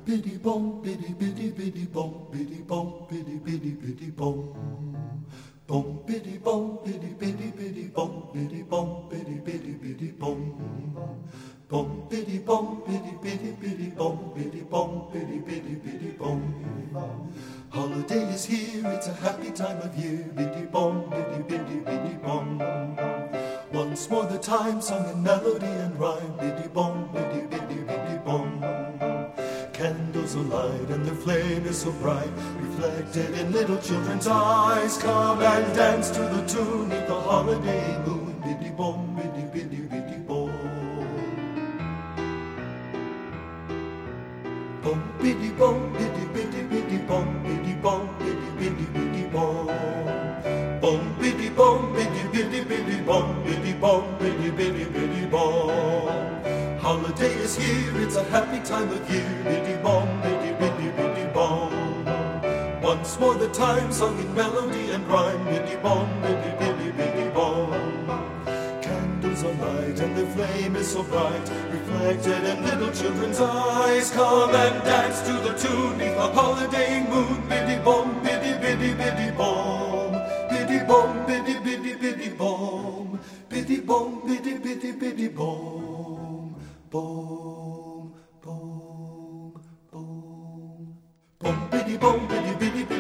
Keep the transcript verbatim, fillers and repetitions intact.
biddy bom, biddy biddy biddy bom, biddy bom, biddy biddy biddy bom. Bom biddy bom, biddy biddy biddy bom, biddy bom, biddy biddy biddy bom. Bom biddy bom, biddy biddy biddy bom, biddy bom, biddy biddy biddy bom. Holiday is here, it's a happy time of year, biddy bom, biddy biddy biddy bom. Once more the time sung in melody and rhyme, biddy bom, biddy biddy biddy bom. Candles alight and their flame is so bright, reflected in little children's eyes. Come and dance to the tune of the holiday moon, biddy bom, biddy biddy biddy bom. Bom biddy bom, biddy biddy biddy bom, biddy bom, biddy biddy biddy bom. Bom biddy bom, biddy biddy biddy bom, biddy bom, biddy biddy biddy bom. Holiday is here, it's a happy time of year, biddy bom, biddy biddy biddy bom. Once more the time sung in melody and rhyme, biddy bom, biddy biddy biddy bom. Candles are light and the flame is so bright, reflected in little children's eyes. Come and dance to the tune neath the holiday moon, biddy bom, biddy biddy biddy bom. Biddy bom, biddy biddy biddy bom. Biddy bom, biddy biddy biddy bom. Bom, bom, bom. Bom biddy bom, biddy biddy biddy.